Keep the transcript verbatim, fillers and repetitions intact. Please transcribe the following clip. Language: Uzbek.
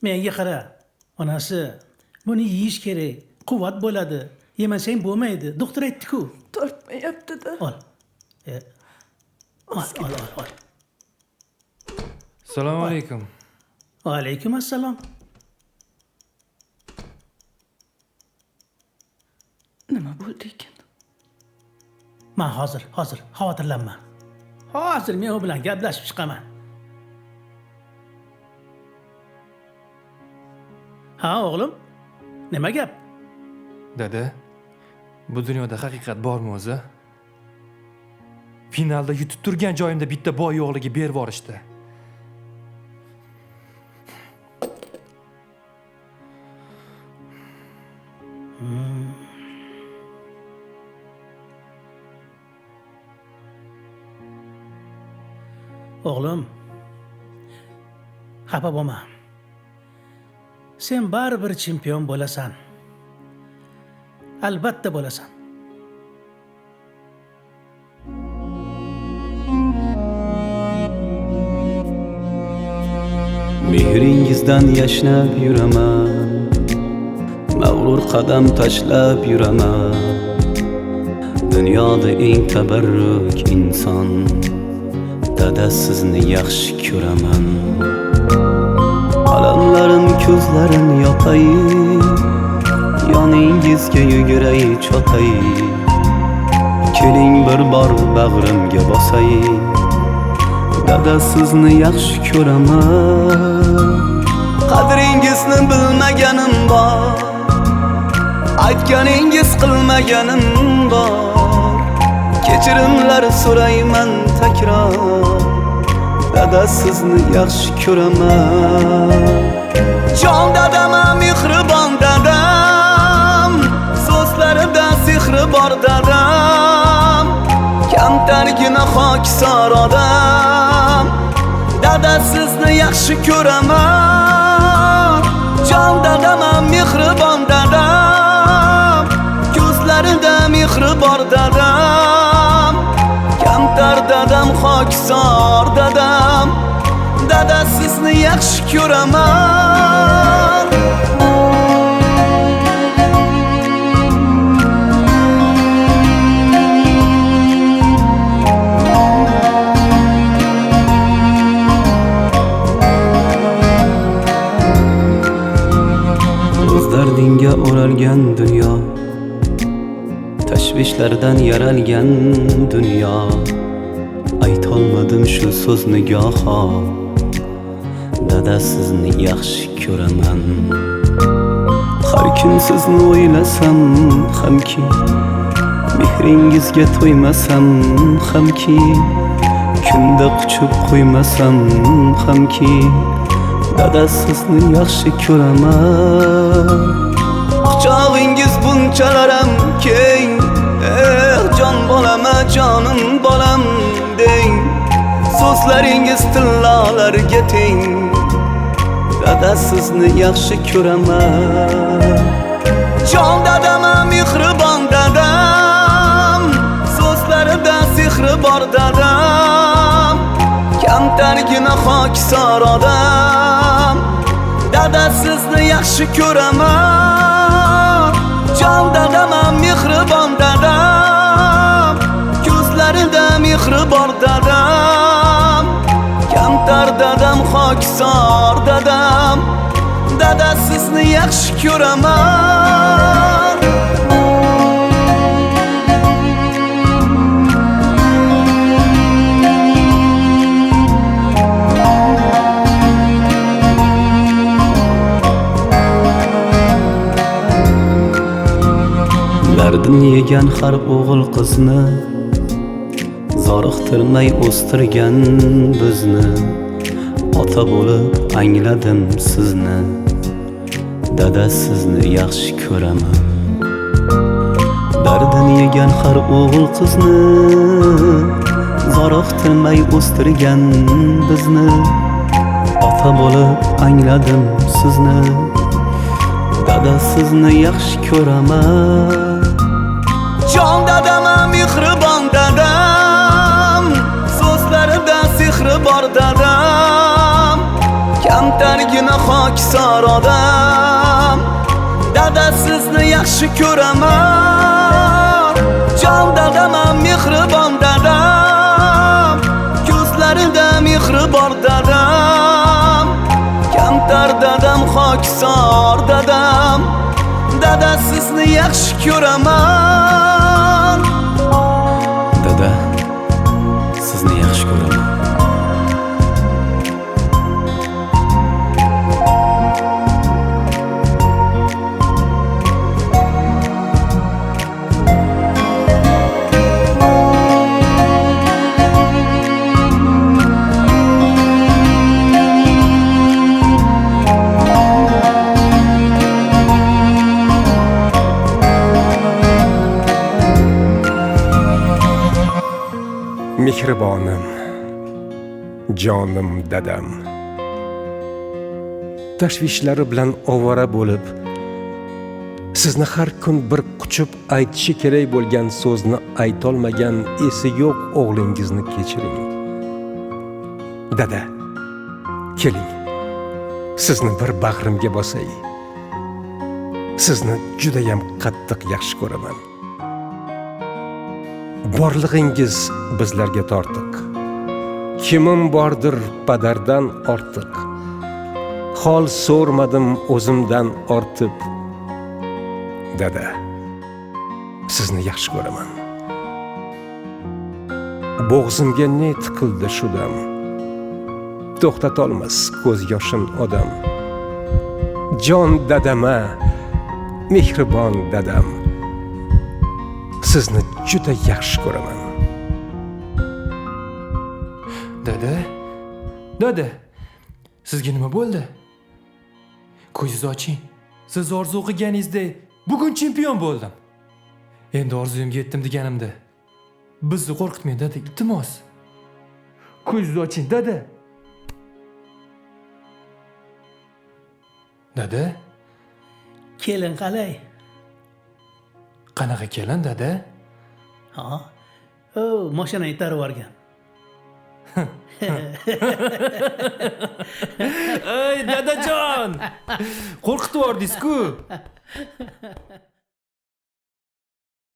Menga qara. Onasi, buni yeyish kerak. Quvvat bo'ladi. Yemasang bo'lmaydi. Doktor aytdi-ku. Tortmayapti-da. Ol. E, ol, ol, ol, ol. Assalomu alaykum. Va alaykum assalom. Nima bo'ldi ekan? Men hozir, hozir xavotirlanma. Hozir men u bilan gaplashib chiqaman. Ha, o'g'lim? Nima gap? Dada, bu dunyoda haqiqat bormi o'zi? Finalda yutib turgan joyimda bitta boy o'g'liga berib yuborishdi. O'g'lim, xafa bo'lma. Sen baribir chempion bo'lasan. Albatta bo'lasan. Mehringizdan yashnab yuraman, mag'rur qadam tashlab yuraman. Dunyoda eng tabarruk inson, dada sizni yaxshi ko'raman. Qalamlarim ko'zlarin yopay, yoningizga yuguray chopay. Keling bir bor bag'rimga bosay, dada sizni yaxshi ko'raman. Qadringizni bilmaganim bor, aytganingiz qilmaganim bor. Kechirimlar so'rayman takror, dada sizni yaxshi ko'raman. Jon dadam, mehribon dadam, so'zlarida sehri bor dadam. Kamtargina xokisor odam, dada sizni yaxshi ko'raman. Jon dadam, mehribon dadam, ko'zlarida mehri bor dadam. Kamtar dadam, xokisor dadam, dada sizni yaxshi ko'raman. O'z dardinga o'ralgan dunyo, tashvishlardan yaralgan dunyo. Aytolmadim shu so'zni goho, dada sizni yaxshi ko'raman. Har kun sizni o'ylasam hamki, mehringizga to'ymasam hamki, kunda quchib qo'ymasam hamki, dada sizni yaxshi ko'raman. Quchog'ingiz bunchalaram keng, eh jon bolama jonim bolam deng. So'zlaringiz tillolarga teng, dada sizni yaxshi ko'raman. Jon dadam, mehribon dadam, so'zlarida sehri bor dadam. Kamtargina xokisor odam, dada sizni yaxshi ko'raman. Jon dadam, mehribon dadam, ko'zlarida mehri bor dadam. Kamtar dadam, xokisor dadam, dada sizni yaxshi ko'raman. Dardini yegan har o'g'il qizni, zoriqtirmay o'stirgan bizni. Ota bo'lib angladim sizni, dada sizni yaxshi ko'raman. Dardini yegan har o'g'il qizni, zoriqtirmay o'stirgan bizni. Ota bo'lib angladim sizni, dada sizni yaxshi ko'raman. Jon dadam, mehribon dadam, so'zlarida sehri bor dadam. Kamtargina kelma xokisor odam. Dada sizni yaxshi ko'raman. Jon dadam, mehribon dadam. Ko'zlarida mehr bor dadam. Kamtar dadam, xokisor dadam. Dada sizni yaxshi ko'raman. Dada sizni yaxshi ko'raman. Mehribonim, jonim dadam. Tashvishlari bilan ovora bo'lib, sizni har kun bir quchib aytishi kerak bo'lgan so'zni aytolmagan esi yo'q o'g'lingizni kechiring. Dada, keling, sizni bir bag'rimga bosay. Sizni juda ham qattiq yaxshi ko'raman. Borlig'ingiz bizlarga tortiq. Kimim bordir padardan ortiq. Hol so'rmadim o'zimdan ortib. Dada, sizni yaxshi ko'raman. Bo'g'zimga ne tiqildi shu dam. To'xtatolmas ko'z yoshim odam. Jon dadama, mehribon dadam. Sizni juda yaxshi ko'raman. Dada, dada, sizga nima bo'ldi? Ko'zingizni oching. Siz orzu qilganingizdek bugun chempion bo'ldim. Endi orzuyimga yetdim deganimda. Bizni qo'rqitmang dada, iltimos. Ko'zingizni oching dada. Dada, Kelin qalay? qanaqa kelin dada? Ha? Oh, mashinani itarib yuborgan. Ey dadajon! Qo'rqitib yubordingiz-ku.